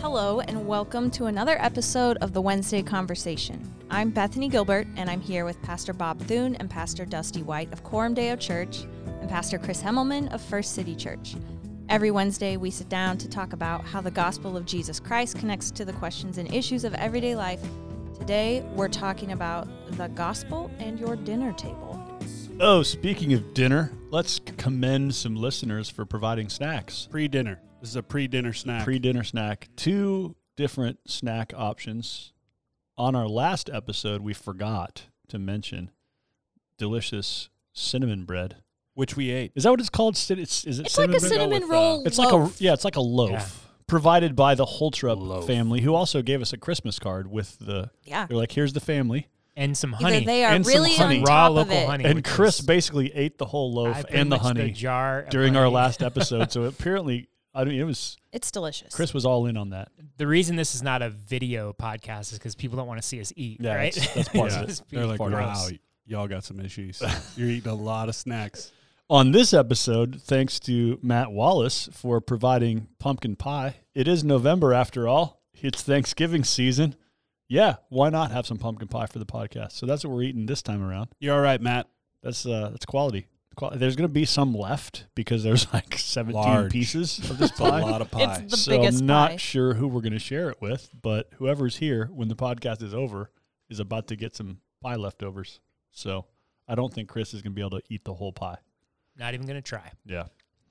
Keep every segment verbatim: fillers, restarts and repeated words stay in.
Hello, and welcome to another episode of the Wednesday Conversation. I'm Bethany Gilbert, and I'm here with Pastor Bob Thune and Pastor Dusty White of Coram Deo Church and Pastor Chris Hemmelman of First City Church. Every Wednesday, we sit down to talk about how the gospel of Jesus Christ connects to the questions and issues of everyday life. Today, we're talking about the gospel and your dinner table. Oh, speaking of dinner, let's commend some listeners for providing snacks. Pre-dinner. This is a pre-dinner snack. Pre-dinner snack. Two different snack options. On our last episode, we forgot to mention delicious cinnamon bread. Which we ate. Is that what it's called? Is it, is it It's cinnamon like a bread? cinnamon with, roll uh, It's loaf. like a yeah, it's like a loaf Yeah. provided by the Holtrup Loaf. family, who also gave us a Christmas card with the. Yeah. They're like, here's the family, And some Either honey. they are And some really honey. on Raw top of local it. honey. and which Chris is- basically ate the whole loaf I pretty and the much honey The jar of during our honey. last episode. So apparently, I mean, it was It's delicious. Chris was all in on that. The reason this is not a video podcast is because people don't want to see us eat, Yeah, right? that's- that's part Yeah. of it. Just They're like, Part of wow, us. y'all got some issues. You're eating a lot of snacks. On this episode, thanks to Matt Wallace for providing pumpkin pie. It is November after all. It's Thanksgiving season. Yeah, why not have some pumpkin pie for the podcast? So that's what we're eating this time around. You're all right, Matt. That's uh, that's quality. Qual- There's going to be some left because there's like seventeen Large. pieces of this It's a pie. lot of pie. It's the so biggest I'm not pie. sure who we're going to share it with, but whoever's here when the podcast is over is about to get some pie leftovers. So I don't think Chris is going to be able to eat the whole pie. Not even going to try. Yeah.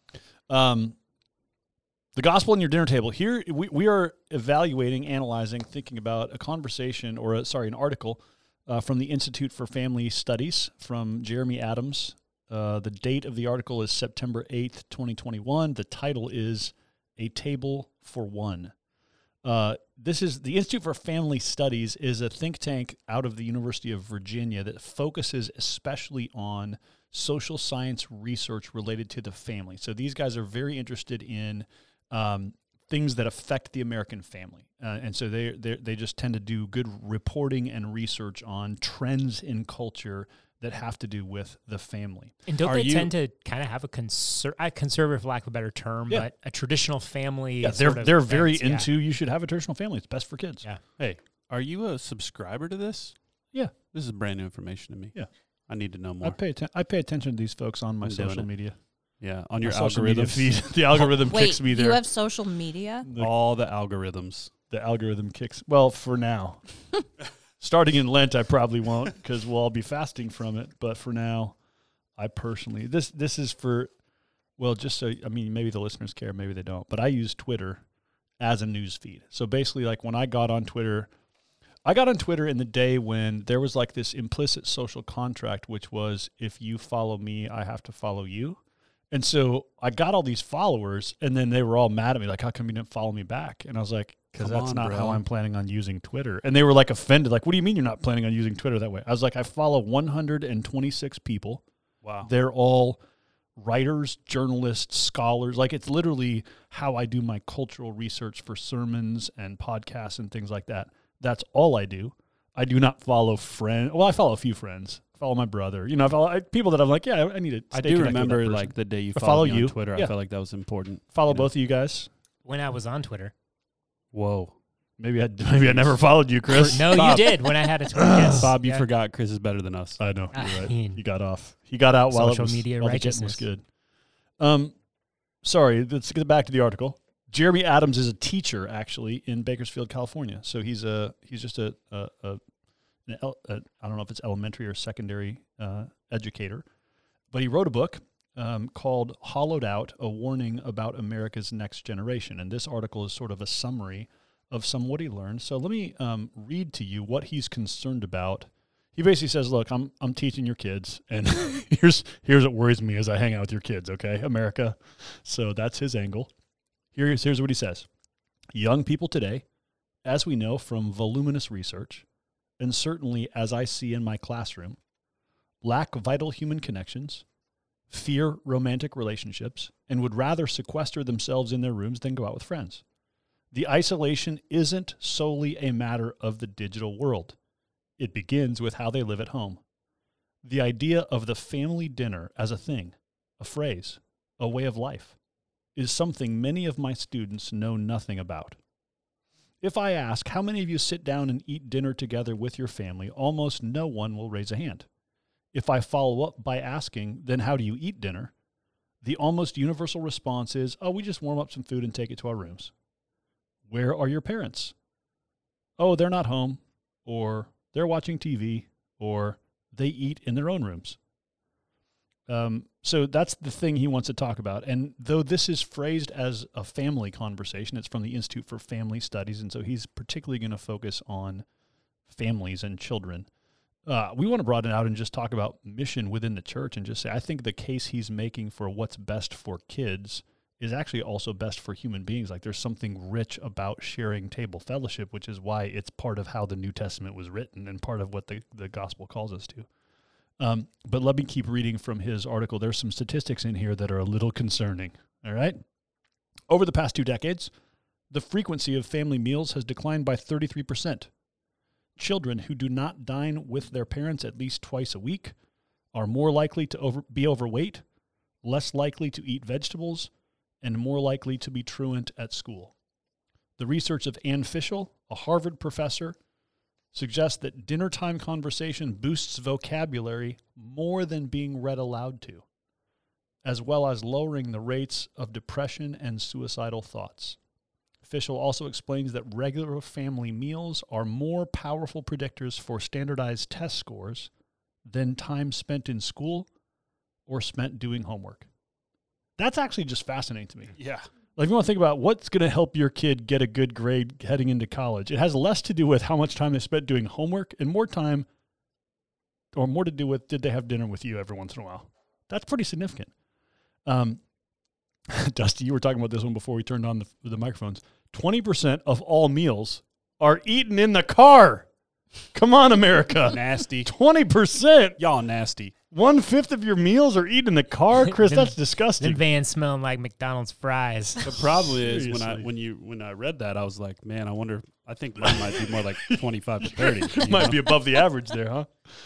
Um, the gospel on your dinner table. Here we, we are evaluating, analyzing, thinking about a conversation or a, sorry, an article uh, from the Institute for Family Studies from Jeremy Adams. Uh, the date of the article is September eighth, twenty twenty-one. The title is A Table for One. Uh, this is the Institute for Family Studies is a think tank out of the University of Virginia that focuses especially on social science research related to the family. So these guys are very interested in um, things that affect the American family. Uh, and so they they they just tend to do good reporting and research on trends in culture that have to do with the family. And don't Are they you- tend to kind of have a conser- uh, conservative, for lack of a better term, Yeah. but a traditional family? Yeah, they're sort of they're very bent, yeah. into you should have a traditional family. It's best for kids. Yeah. Hey, are you a subscriber to this? Yeah. This is brand new information to me. Yeah. I need to know I more. pay atten- I pay attention to these folks on my I'm doing social it. media. Yeah, on My your social media algorithm feed. The algorithm Wait, kicks me you there. have social media? The, All the algorithms. the algorithm kicks. Well, for now. Starting in Lent, I probably won't because we'll all be fasting from it. But for now, I personally this this is for well, just so I mean, maybe the listeners care, maybe they don't. But I use Twitter as a news feed. So basically, like when I got on Twitter, I got on Twitter in the day when there was like this implicit social contract, which was if you follow me, I have to follow you. And so I got all these followers, and then they were all mad at me, like, how come you didn't follow me back? And I was like, because Come that's on, not bro. how I'm planning on using Twitter. And they were like offended, like, what do you mean you're not planning on using Twitter that way? I was like, I follow one hundred twenty-six people. Wow. They're all writers, journalists, scholars. Like, it's literally how I do my cultural research for sermons and podcasts and things like that. That's all I do. I do not follow friends. Well, I follow a few friends. I follow my brother. You know, I follow I, people that I'm like, yeah, I need to stay I do connected with remember that person. like the day you I followed follow me you. on Twitter. Yeah. I felt like that was important. follow you know. both of you guys. When I was on Twitter. Whoa. Maybe I maybe I never followed you, Chris. No, Bob. you did when I had a Twitter. Yes. Bob, you Yeah. forgot Chris is better than us. I know. I You're right. mean, He got off. He got out while it Social was, media while the getting was righteousness. good. Um, sorry. Let's get back to the article. Jeremy Adams is a teacher actually in Bakersfield, California. So he's a he's just a a, a, an el, a I don't know if it's elementary or secondary uh, educator, but he wrote a book um, called "Hollowed Out: A Warning About America's Next Generation," and this article is sort of a summary of some what he learned. So let me um, read to you what he's concerned about. He basically says, look, I'm I'm teaching your kids, and here's here's what worries me as I hang out with your kids, okay, America. So that's his angle. Here's, here's what he says. Young people today, as we know from voluminous research, and certainly as I see in my classroom, lack vital human connections, fear romantic relationships, and would rather sequester themselves in their rooms than go out with friends. The isolation isn't solely a matter of the digital world. It begins with how they live at home. The idea of the family dinner as a thing, a phrase, a way of life, is something many of my students know nothing about. If I ask how many of you sit down and eat dinner together with your family, almost no one will raise a hand. If I follow up by asking, then how do you eat dinner? The almost universal response is, oh, we just warm up some food and take it to our rooms. Where are your parents? Oh, they're not home, or they're watching T V, or they eat in their own rooms. Um, so that's the thing he wants to talk about. And though this is phrased as a family conversation, it's from the Institute for Family Studies, and so he's particularly going to focus on families and children. Uh, we want to broaden it out and just talk about mission within the church and just say, I think the case he's making for what's best for kids is actually also best for human beings. Like there's something rich about sharing table fellowship, which is why it's part of how the New Testament was written and part of what the, the gospel calls us to. Um, but let me keep reading from his article. There's some statistics in here that are a little concerning. All right. Over the past two decades, the frequency of family meals has declined by thirty-three percent. Children who do not dine with their parents at least twice a week are more likely to over, be overweight, less likely to eat vegetables, and more likely to be truant at school. The research of Ann Fischel, a Harvard professor, suggests that dinner time conversation boosts vocabulary more than being read aloud to, as well as lowering the rates of depression and suicidal thoughts. Fischel also explains that regular family meals are more powerful predictors for standardized test scores than time spent in school or spent doing homework. That's actually just fascinating to me. Yeah. Like, if you want to think about what's going to help your kid get a good grade heading into college, it has less to do with how much time they spent doing homework and more time, or more to do with, did they have dinner with you every once in a while? That's pretty significant. Um, Dusty, you were talking about this one before we turned on the, the microphones. twenty percent of all meals are eaten in the car. Come on, America. Nasty. twenty percent. Y'all nasty. One-fifth of your meals are eaten in the car? Chris, Then- that's The disgusting. van smelling like McDonald's fries. The problem is when I Seriously. when you when I read that, I was like, man, I wonder. I think mine might be more like twenty-five to thirty. you Might know? be above the average there, huh?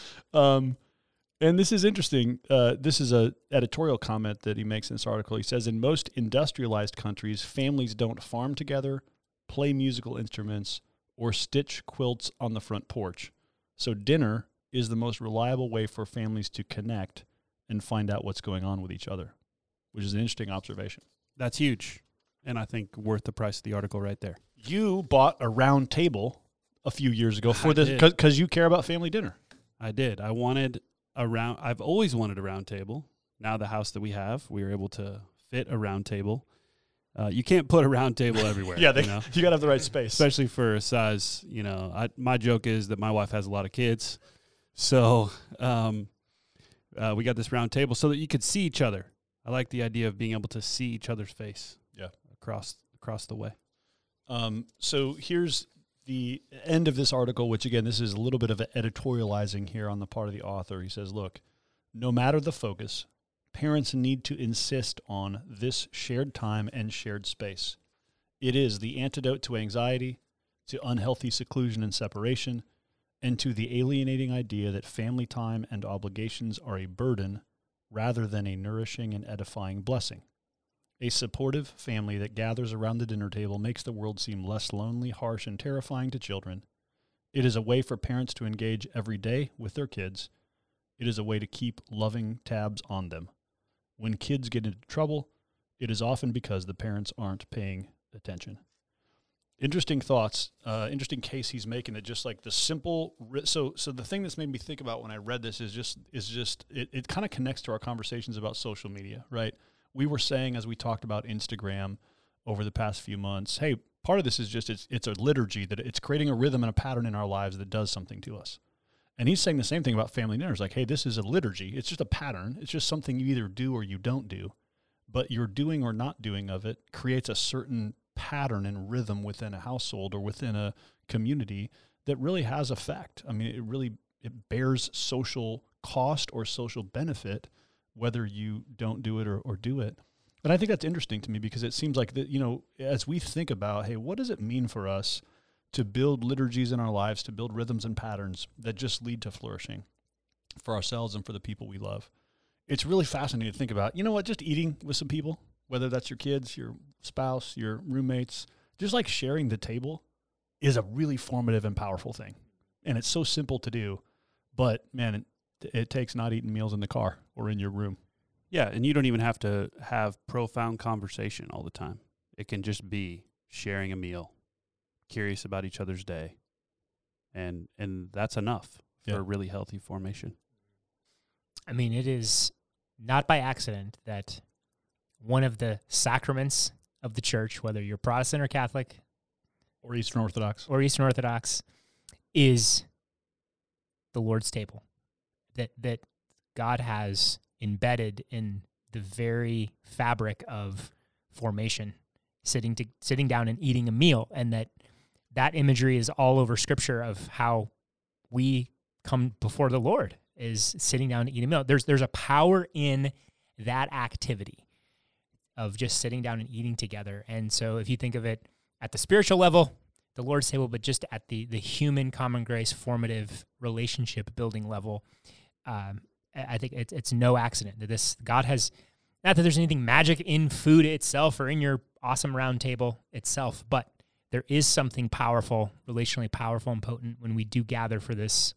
Um, and this is interesting. Uh, this is a editorial comment that he makes in this article. He says, in most industrialized countries, families don't farm together, play musical instruments, or stitch quilts on the front porch. So dinner is the most reliable way for families to connect and find out what's going on with each other, which is an interesting observation. That's huge, and I think worth the price of the article right there. You bought a round table a few years ago for I this did. because you care about family dinner. I did. I wanted a round. I've always wanted a round table. Now the house that we have, we were able to fit a round table. Uh, you can't put a round table everywhere. Yeah, they, you know? you got to have the right space. Especially for a size. You know, I, my joke is that my wife has a lot of kids, so um, uh, we got this round table so that you could see each other. I like the idea of being able to see each other's face. Yeah. across across the way. Um, so here's the end of this article, which, again, this is a little bit of editorializing here on the part of the author. He says, look, no matter the focus, parents need to insist on this shared time and shared space. It is the antidote to anxiety, to unhealthy seclusion and separation, and to the alienating idea that family time and obligations are a burden rather than a nourishing and edifying blessing. A supportive family that gathers around the dinner table makes the world seem less lonely, harsh, and terrifying to children. It is a way for parents to engage every day with their kids. It is a way to keep loving tabs on them. When kids get into trouble, it is often because the parents aren't paying attention. Interesting thoughts, uh, interesting case he's making, that just like the simple, so so the thing that's made me think about when I read this is just, is just it, it kind of connects to our conversations about social media, right? We were saying, as we talked about Instagram over the past few months, hey, part of this is just it's it's a liturgy, that it's creating a rhythm and a pattern in our lives that does something to us. And he's saying the same thing about family dinners. Like, hey, this is a liturgy. It's just a pattern. It's just something you either do or you don't do. But your doing or not doing of it creates a certain pattern and rhythm within a household or within a community that really has effect. I mean, it really it bears social cost or social benefit, whether you don't do it or, or do it. And I think that's interesting to me, because it seems like that, you know, as we think about, hey, what does it mean for us to build liturgies in our lives, to build rhythms and patterns that just lead to flourishing for ourselves and for the people we love? It's really fascinating to think about, you know what, just eating with some people, whether that's your kids, your spouse, your roommates, just like sharing the table is a really formative and powerful thing. And it's so simple to do, but man, it, it takes not eating meals in the car or in your room. Yeah, and you don't even have to have profound conversation all the time. It can just be sharing a meal, curious about each other's day, and and that's enough for Yeah. a really healthy formation. I mean, it is not by accident that one of the sacraments of the church, whether you're Protestant or Catholic Or Eastern Orthodox. or Eastern Orthodox, is the Lord's table. That that God has embedded in the very fabric of formation, sitting to sitting down and eating a meal, and that that imagery is all over Scripture of how we come before the Lord, is sitting down and eating a meal. There's there's a power in that activity of just sitting down and eating together. And so if you think of it at the spiritual level, the Lord's table, but just at the the human common grace formative relationship building level, um, I think it's it's no accident that this God has, not that there's anything magic in food itself or in your awesome round table itself, but there is something powerful, relationally powerful and potent when we do gather for this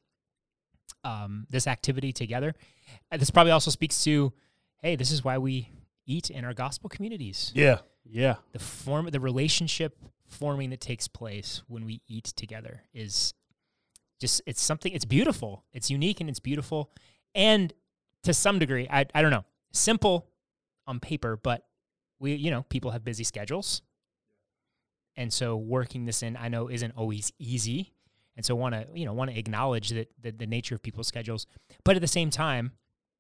um, this activity together. And this probably also speaks to, hey, this is why we eat in our gospel communities. Yeah. Yeah. The form, the relationship forming that takes place when we eat together is just, it's something, it's beautiful. It's unique and it's beautiful. And to some degree, I, I don't know, simple on paper, but we, you know, people have busy schedules. And so working this in, I know, isn't always easy. And so want to, you know, want to acknowledge that the, the nature of people's schedules. But at the same time,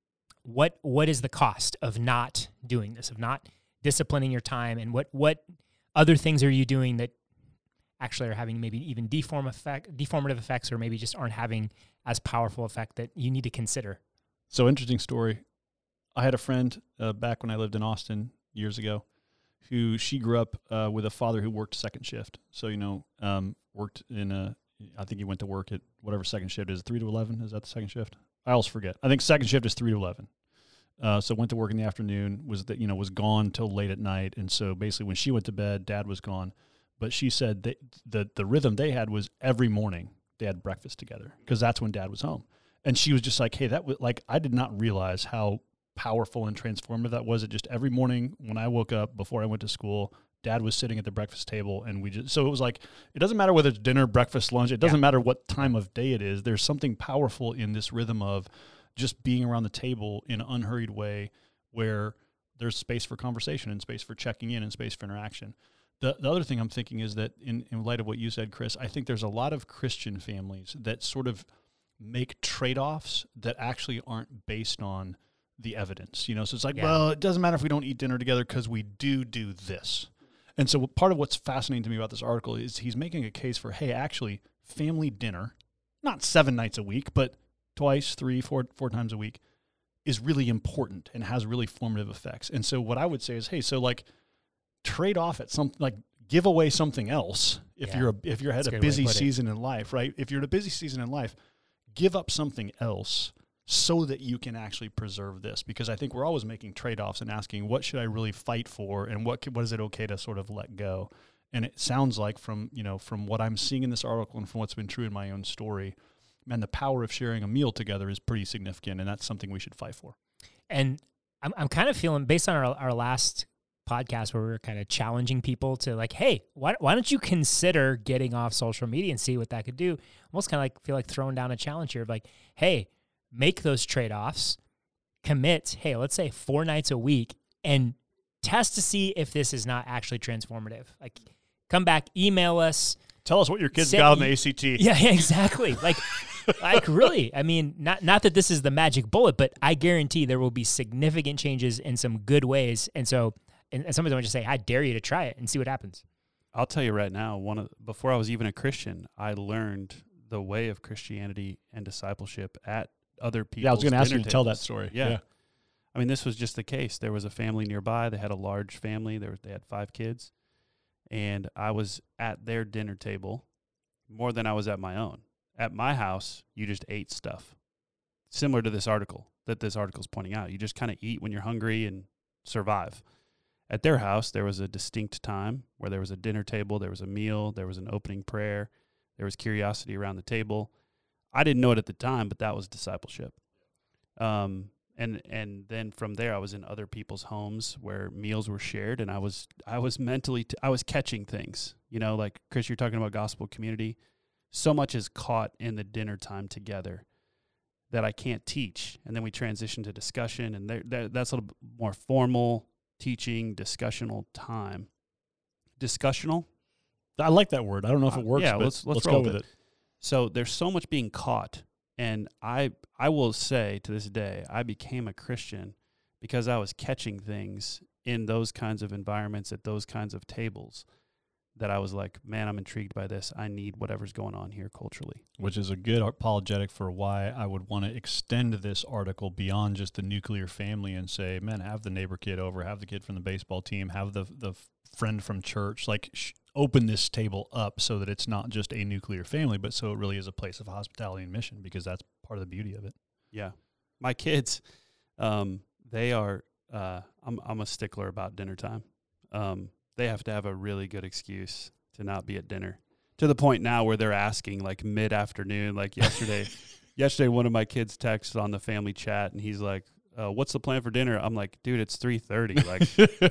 what what is the cost of not doing this, of not disciplining your time, and what what other things are you doing that actually are having maybe even deform effect, deformative effects, or maybe just aren't having as powerful effect that you need to consider? So interesting story. I had a friend uh, back when I lived in Austin years ago, who she grew up uh, with a father who worked second shift. So, you know, um, worked in a, I think he went to work at whatever second shift is, three to eleven. Is that the second shift? I always forget. I think second shift is three to eleven. Uh, so went to work in the afternoon, was that, you know, was gone till late at night. And so basically when she went to bed, dad was gone. But she said that the, the rhythm they had was every morning they had breakfast together, because that's when dad was home. And she was just like, hey, that was like, I did not realize how powerful and transformative that was. It just every morning when I woke up before I went to school, dad was sitting at the breakfast table, and we just, so it was like, it doesn't matter whether it's dinner, breakfast, lunch, it doesn't yeah. matter what time of day it is. There's something powerful in this rhythm of just being around the table in an unhurried way where there's space for conversation and space for checking in and space for interaction. The the other thing I'm thinking is that in, in light of what you said, Chris, I think there's a lot of Christian families that sort of make trade-offs that actually aren't based on the evidence. You know, so it's like, yeah. well, it doesn't matter if we don't eat dinner together because we do do this. And so part of what's fascinating to me about this article is he's making a case for, hey, actually, family dinner, not seven nights a week, but twice, three, four, four times a week, is really important and has really formative effects. And so what I would say is, hey, so like trade off at some, like give away something else if yeah. you're a, if you're at a busy season in life, right? If you're in a busy season in life, give up something else so that you can actually preserve this. Because I think we're always making trade-offs and asking, what should I really fight for, and what what is it okay to sort of let go? And it sounds like from, you know, from what I'm seeing in this article and from what's been true in my own story, man, the power of sharing a meal together is pretty significant, and that's something we should fight for. And I'm I'm kind of feeling, based on our our last podcast where we were kind of challenging people to like, hey, why why don't you consider getting off social media and see what that could do? Almost kind of like feel like throwing down a challenge here of like, hey, make those trade-offs, commit, hey, let's say four nights a week, and test to see if this is not actually transformative. Like, come back, email us. Tell us what your kids got on the A C T. Yeah, yeah, exactly. Like, like really, I mean, not not that this is the magic bullet, but I guarantee there will be significant changes in some good ways. And so, and, and somebody's going to just say, I dare you to try it and see what happens. I'll tell you right now, one of before I was even a Christian, I learned the way of Christianity and discipleship at other people's Yeah, I was going to ask you to tables. tell that story. Yeah. yeah. I mean, this was just the case. There was a family nearby. They had a large family. There, they had five kids. And I was at their dinner table more than I was at my own. At my house, you just ate stuff. Similar to this article, that this article is pointing out. You just kind of eat when you're hungry and survive. At their house, there was a distinct time where there was a dinner table, there was a meal, there was an opening prayer, there was curiosity around the table. I didn't know it at the time, but that was discipleship. Um, and and then from there, I was in other people's homes where meals were shared, and I was I was mentally t- I was catching things. You know, like Chris, you're talking about gospel community. So much is caught in the dinner time together that I can't teach, and then we transition to discussion, and there, there, that's a little bit more formal teaching, discussional time. Discussional? I like that word. I don't know if it works, Uh, yeah, but let's, let's, let's roll go with it. it. So there's so much being caught, and I I will say to this day, I became a Christian because I was catching things in those kinds of environments at those kinds of tables that I was like, man, I'm intrigued by this. I need whatever's going on here culturally. Which is a good apologetic for why I would want to extend this article beyond just the nuclear family and say, man, have the neighbor kid over, have the kid from the baseball team, have the the friend from church, like sh- open this table up so that it's not just a nuclear family, but so it really is a place of hospitality and mission, because that's part of the beauty of it. Yeah. My kids, um, they are, uh, I'm, I'm a stickler about dinner time. Um, they have to have a really good excuse to not be at dinner, to the point now where they're asking like mid-afternoon, like yesterday. yesterday, one of my kids texted on the family chat, and he's like, uh, what's the plan for dinner? I'm like, dude, it's three thirty. Like,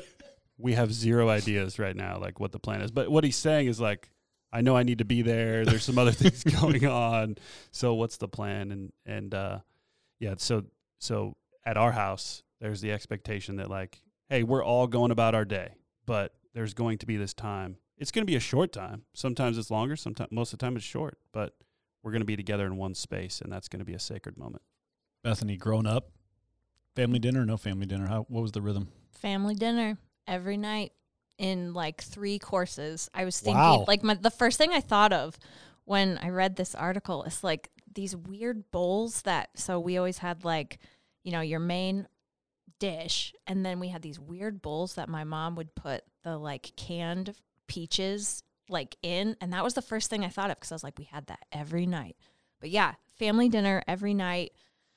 we have zero ideas right now, like what the plan is. But what he's saying is like, I know I need to be there. There's some other things going on. So what's the plan? And, and, uh, yeah, so, so at our house, there's the expectation that like, hey, we're all going about our day, but there's going to be this time. It's going to be a short time. Sometimes it's longer. Sometimes, most of the time it's short, but we're going to be together in one space, and that's going to be a sacred moment. Bethany, growing up, family dinner or no family dinner? How, what was the rhythm? Family dinner every night in like three courses. I was thinking, Wow. like my, the first thing I thought of when I read this article is like these weird bowls that, so we always had like, you know, your main dish, and then we had these weird bowls that my mom would put the like canned peaches like in, and that was the first thing I thought of, because I was like, we had that every night. But yeah, family dinner every night.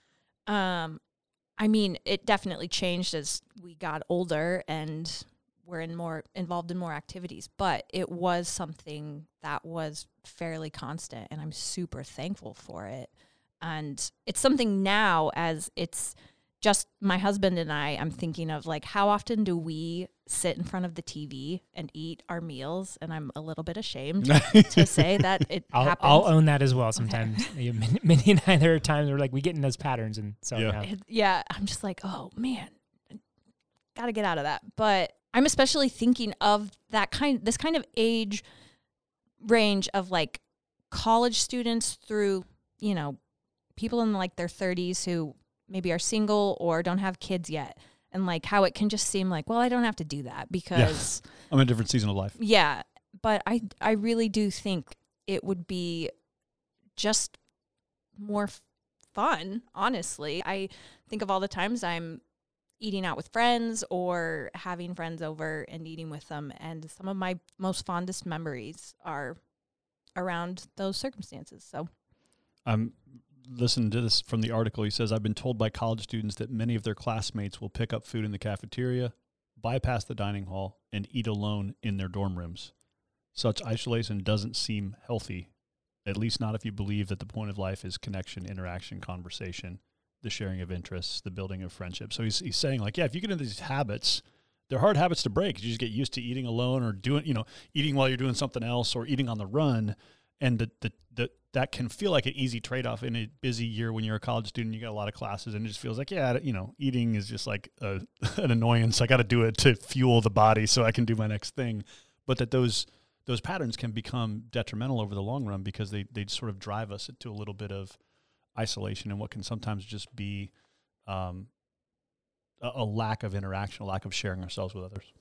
Um, I mean, it definitely changed as we got older and we're in more involved in more activities, but it was something that was fairly constant, and I'm super thankful for it. And it's something now, as it's just my husband and I, I'm thinking of like, how often do we sit in front of the T V and eat our meals? And I'm a little bit ashamed to say that it I'll, happens. I'll own that as well sometimes. Yeah, Min- Minnie and I, there are times where like we get in those patterns, and so Yeah. yeah. It- yeah, I'm just like, oh man, got to get out of that. But I'm especially thinking of that kind, this kind of age range of like college students through, you know, people in like their thirties who maybe are single or don't have kids yet. And like how it can just seem like, well, I don't have to do that because I'm in a different season of life. yeah, but I I really do think it would be just more f- fun, honestly. I think of all the times I'm eating out with friends or having friends over and eating with them, and some of my most fondest memories are around those circumstances. So I'm listening to this from the article. He says, I've been told by college students that many of their classmates will pick up food in the cafeteria, bypass the dining hall, and eat alone in their dorm rooms. Such isolation doesn't seem healthy, at least not if you believe that the point of life is connection, interaction, conversation, the sharing of interests, the building of friendship. So he's he's saying like, yeah, if you get into these habits, they're hard habits to break. You just get used to eating alone or doing, you know, eating while you're doing something else or eating on the run. And the, the, the, that can feel like an easy trade-off in a busy year when you're a college student. You got a lot of classes, and it just feels like, yeah, you know, eating is just like a, an annoyance. I got to do it to fuel the body so I can do my next thing. But that those those patterns can become detrimental over the long run because they, they sort of drive us into a little bit of isolation and what can sometimes just be um, a, a lack of interaction, a lack of sharing ourselves with others.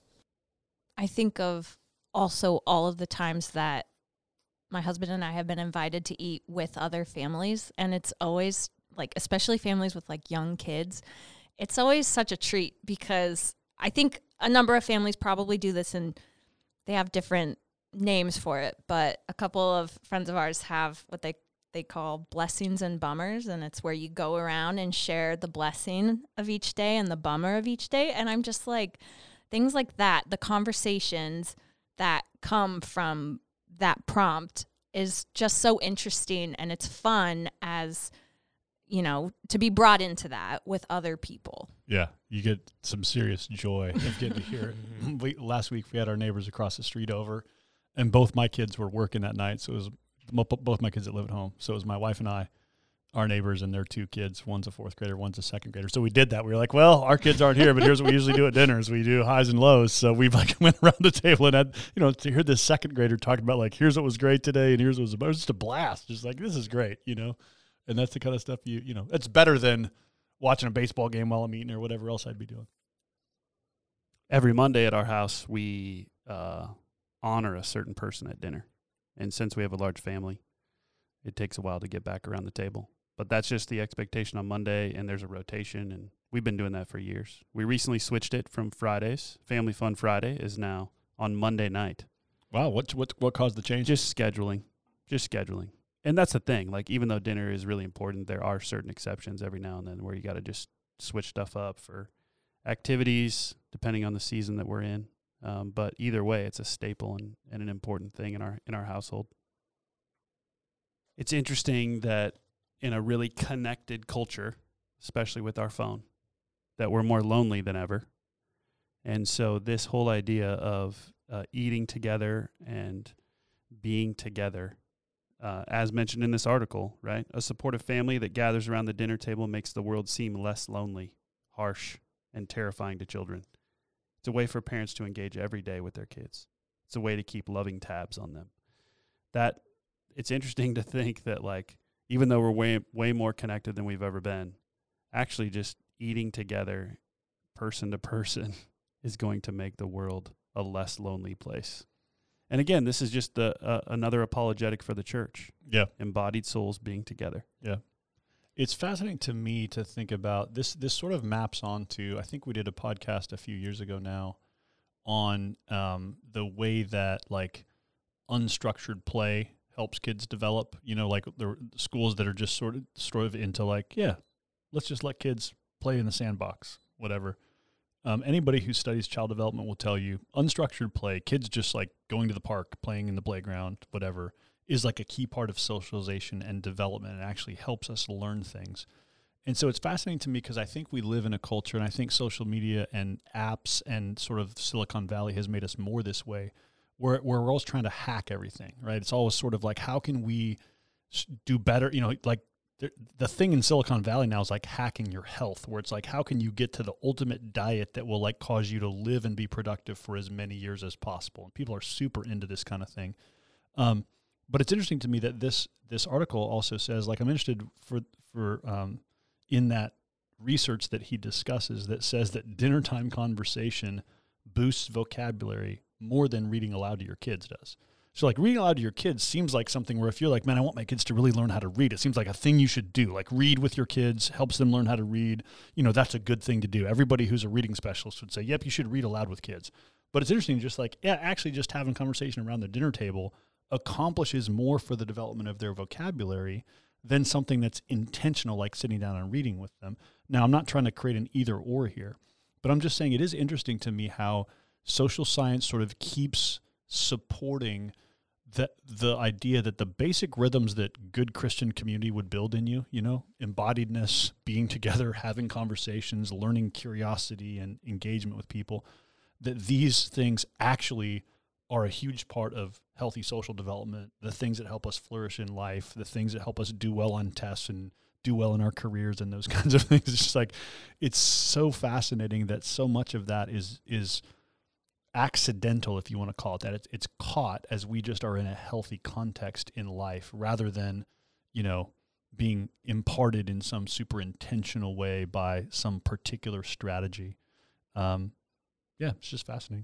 I think of also all of the times that my husband and I have been invited to eat with other families, and it's always like, especially families with like young kids, it's always such a treat because I think a number of families probably do this and they have different names for it, but a couple of friends of ours have what they they call blessings and bummers, and it's where you go around and share the blessing of each day and the bummer of each day. And I'm just like, things like that, the conversations that come from that prompt is just so interesting, and it's fun as, you know, to be brought into that with other people. Yeah, you get some serious joy of getting to hear it. We, last week we had our neighbors across the street over, and both my kids were working that night, so it was mo- both my kids that live at home. So it was my wife and I, our neighbors, and their two kids. One's a fourth grader, one's a second grader. So we did that. We were like, well, our kids aren't here, but here's what we usually do at dinners. We do highs and lows. So we like went around the table and had, you know, to hear this second grader talking about like, here's what was great today, and here's what was about. It was just a blast. Just like, this is great, you know. And that's the kind of stuff you, you know, it's better than watching a baseball game while I'm eating or whatever else I'd be doing. Every Monday at our house, we uh, honor a certain person at dinner. And since we have a large family, it takes a while to get back around the table. But that's just the expectation on Monday, and there's a rotation, and we've been doing that for years. We recently switched it from Fridays. Family Fun Friday is now on Monday night. Wow, what what what caused the change? Just scheduling. Just scheduling. And that's the thing. Like, even though dinner is really important, there are certain exceptions every now and then where you got to just switch stuff up for activities, depending on the season that we're in. Um, but either way, it's a staple and, and an important thing in our in our household. It's interesting that in a really connected culture, especially with our phone, that we're more lonely than ever. And so this whole idea of uh, eating together and being together, uh, as mentioned in this article, right? A supportive family that gathers around the dinner table makes the world seem less lonely, harsh, and terrifying to children. It's a way for parents to engage every day with their kids. It's a way to keep loving tabs on them. That it's interesting to think that, like, even though we're way way more connected than we've ever been, actually just eating together, person to person, is going to make the world a less lonely place. And again, this is just the, uh, another apologetic for the church. Yeah. Embodied souls being together. Yeah. It's fascinating to me to think about this. This sort of maps onto, I think we did a podcast a few years ago now on um, the way that like unstructured play helps kids develop, you know, like the schools that are just sort of, sort of into like, yeah, let's just let kids play in the sandbox, whatever. Um, anybody who studies child development will tell you unstructured play, kids just like going to the park, playing in the playground, whatever, is like a key part of socialization and development and actually helps us learn things. And so it's fascinating to me because I think we live in a culture, and I think social media and apps and sort of Silicon Valley has made us more this way, where, where we're always trying to hack everything, right? It's always sort of like, how can we do better? You know, like the, the thing in Silicon Valley now is like hacking your health, where it's like, how can you get to the ultimate diet that will like cause you to live and be productive for as many years as possible? And people are super into this kind of thing. Um, But it's interesting to me that this this article also says, like, I'm interested for for um, in that research that he discusses that says that dinner time conversation boosts vocabulary more than reading aloud to your kids does. So, like, reading aloud to your kids seems like something where if you're like, man, I want my kids to really learn how to read, it seems like a thing you should do. Like, read with your kids, helps them learn how to read. You know, that's a good thing to do. Everybody who's a reading specialist would say, yep, you should read aloud with kids. But it's interesting, just like, yeah, actually just having conversation around the dinner table accomplishes more for the development of their vocabulary than something that's intentional, like sitting down and reading with them. Now, I'm not trying to create an either or here, but I'm just saying it is interesting to me how social science sort of keeps supporting the, the idea that the basic rhythms that good Christian community would build in you, you know, embodiedness, being together, having conversations, learning curiosity and engagement with people, that these things actually are a huge part of healthy social development, the things that help us flourish in life, the things that help us do well on tests and do well in our careers and those kinds of things. It's just like, it's so fascinating that so much of that is is accidental, if you want to call it that. It's, it's caught as we just are in a healthy context in life rather than, you know, being imparted in some super intentional way by some particular strategy. Um, yeah, it's just fascinating.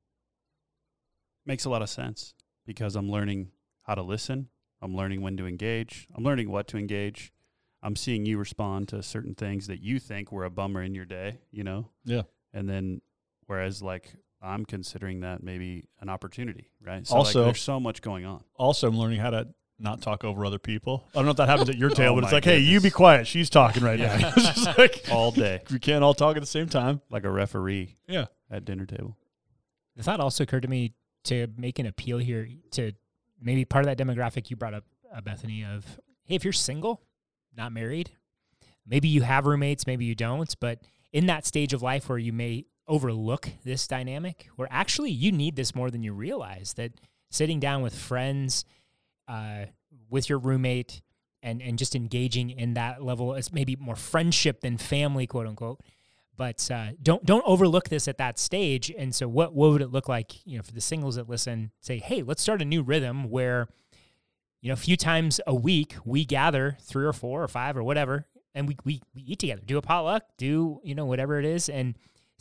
Makes a lot of sense because I'm learning how to listen. I'm learning when to engage. I'm learning what to engage. I'm seeing you respond to certain things that you think were a bummer in your day, you know? Yeah. And then whereas like I'm considering that maybe an opportunity, right? So Also- like, there's so much going on. Also, I'm learning how to not talk over other people. I don't know if that happens at your table, Oh but it's my like, hey, you goodness. be quiet. She's talking right Yeah. now. It's just like, All day we can't all talk at the same time. like a referee. Yeah. at dinner table. The thought also occurred to me to make an appeal here to maybe part of that demographic you brought up, uh, Bethany, of, hey, if you're single, not married, maybe you have roommates, maybe you don't, but in that stage of life where you may overlook this dynamic, where actually you need this more than you realize, that sitting down with friends, uh, with your roommate, and, and just engaging in that level, it's maybe more friendship than family, quote unquote. But uh, don't don't overlook this at that stage. And so what, what would it look like, you know, for the singles that listen, say, hey, let's start a new rhythm where, you know, a few times a week we gather, three or four or five or whatever, and we, we, we eat together, do a potluck, do, you know, whatever it is, and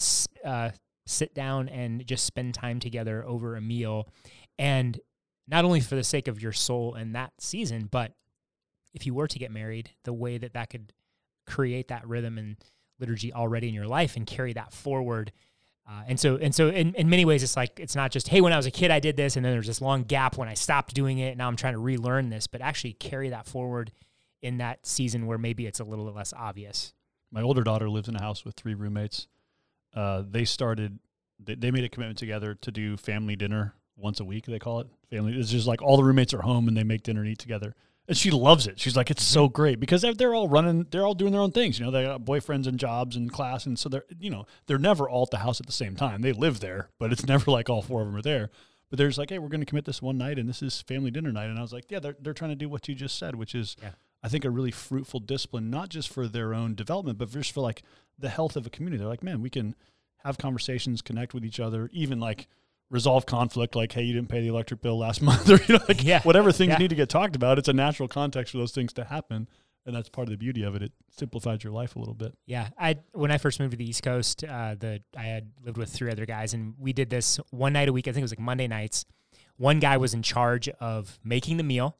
uh, sit down and just spend time together over a meal. And not only for the sake of your soul in that season, but if you were to get married, the way that that could create that rhythm and liturgy already in your life and carry that forward. Uh, and so, and so in, in many ways, it's like, it's not just, hey, when I was a kid, I did this, and then there's this long gap when I stopped doing it, and now I'm trying to relearn this, but actually carry that forward in that season where maybe it's a little less obvious. My older daughter lives in a house with three roommates. Uh, they started, they, they made a commitment together to do family dinner once a week, they call it. Family. It's just like all the roommates are home and they make dinner and eat together. And she loves it. She's like, it's so great because they're, they're all running, they're all doing their own things. You know, they got boyfriends and jobs and class. And so they're, you know, they're never all at the house at the same time. They live there, but it's never like all four of them are there. But there's like, hey, we're going to commit this one night and this is family dinner night. And I was like, yeah, they're, they're trying to do what you just said, which is, yeah. I think, a really fruitful discipline, not just for their own development, but just for like the health of a community. They're like, man, we can have conversations, connect with each other, even like resolve conflict, like, hey, you didn't pay the electric bill last month, or, you know, like yeah. whatever things yeah. need to get talked about. It's a natural context for those things to happen. And that's part of the beauty of it. It simplifies your life a little bit. Yeah. I, when I first moved to the East Coast, uh, the, I had lived with three other guys, and we did this one night a week. I think it was like Monday nights. One guy was in charge of making the meal.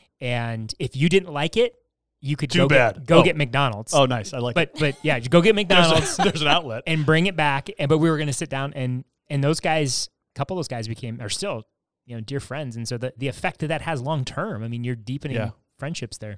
And if you didn't like it, you could Too go, bad. Get, go oh. get McDonald's. Oh, nice. I like but, it. But yeah, go get McDonald's. there's, a, there's an outlet. And bring it back. And But we were going to sit down, and and those guys, a couple of those guys became, are still, you know, dear friends. And so the, the effect that that has long term, I mean, you're deepening yeah. friendships there.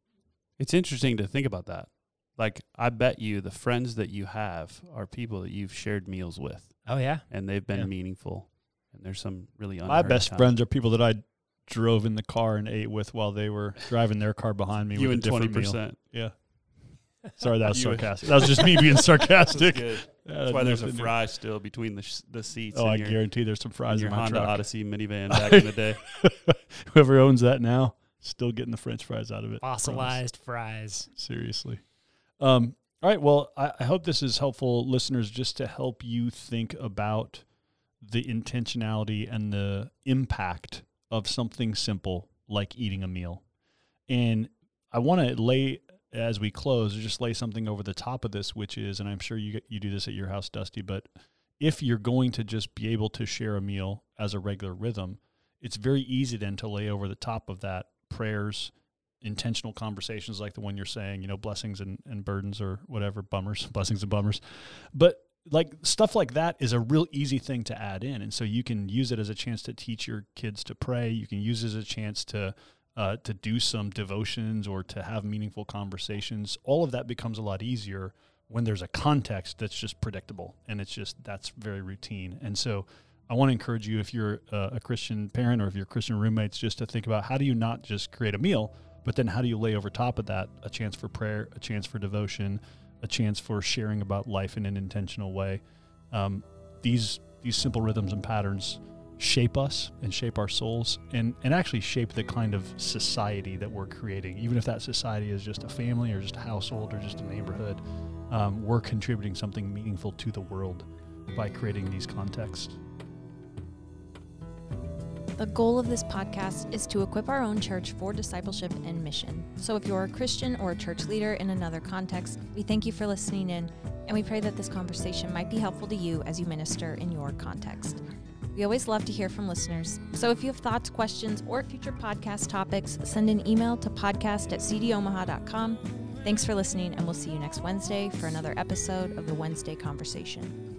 It's interesting to think about that. Like, I bet you the friends that you have are people that you've shared meals with. Oh, yeah. And they've been yeah. meaningful. And there's some really My best time. friends are people that I drove in the car and ate with while they were driving their car behind me you with and a different twenty percent. meal. Yeah. Sorry, that was You sarcastic. That was just me being sarcastic. That's good. Yeah, That's why there's a nothing- fry still between the sh- the seats. Oh, in I your, guarantee there's some fries in your in my Honda truck. Odyssey minivan back in the day. Whoever owns that now, still getting the French fries out of it. Fossilized fries. Seriously. Um, all right. Well, I, I hope this is helpful, listeners, just to help you think about the intentionality and the impact of something simple like eating a meal. And I want to lay, as we close, just lay something over the top of this, which is, and I'm sure you you do this at your house, Dusty, but if you're going to just be able to share a meal as a regular rhythm, it's very easy then to lay over the top of that prayers, intentional conversations like the one you're saying, you know, blessings and, and burdens or whatever, bummers, blessings and bummers. But like stuff like that is a real easy thing to add in. And so you can use it as a chance to teach your kids to pray. You can use it as a chance to uh, to do some devotions or to have meaningful conversations. All of that becomes a lot easier when there's a context that's just predictable and it's just, that's very routine. And so I want to encourage you, if you're uh, a Christian parent or if you're Christian roommates, just to think about how do you not just create a meal, but then how do you lay over top of that a chance for prayer, a chance for devotion, a chance for sharing about life in an intentional way. Um, these these simple rhythms and patterns shape us and shape our souls and, and actually shape the kind of society that we're creating. Even if that society is just a family or just a household or just a neighborhood, um, we're contributing something meaningful to the world by creating these contexts. The goal of this podcast is to equip our own church for discipleship and mission. So if you're a Christian or a church leader in another context, we thank you for listening in, and we pray that this conversation might be helpful to you as you minister in your context. We always love to hear from listeners, so if you have thoughts, questions, or future podcast topics, send an email to podcast at c d omaha dot com. Thanks for listening, and we'll see you next Wednesday for another episode of the Wednesday Conversation.